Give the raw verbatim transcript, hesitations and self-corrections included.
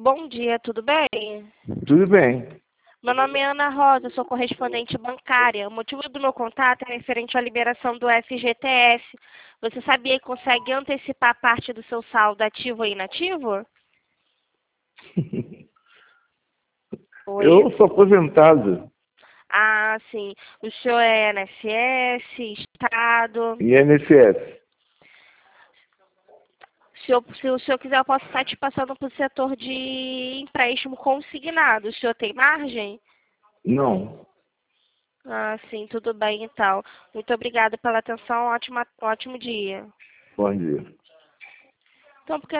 Bom dia, tudo bem? Tudo bem. Meu nome é Ana Rosa, sou correspondente bancária. O motivo do meu contato é referente à liberação do F G T S. Você sabia que consegue antecipar parte do seu saldo ativo ou inativo? Oi? Eu sou aposentado. Ah, sim. O senhor é I N S S, Estado. I N S S. Se, eu, se o senhor quiser, eu posso estar te passando para o setor de empréstimo consignado. O senhor tem margem? Não. Ah, sim, tudo bem então. Muito obrigada pela atenção. Ótima, ótimo dia. Bom dia. Então, porque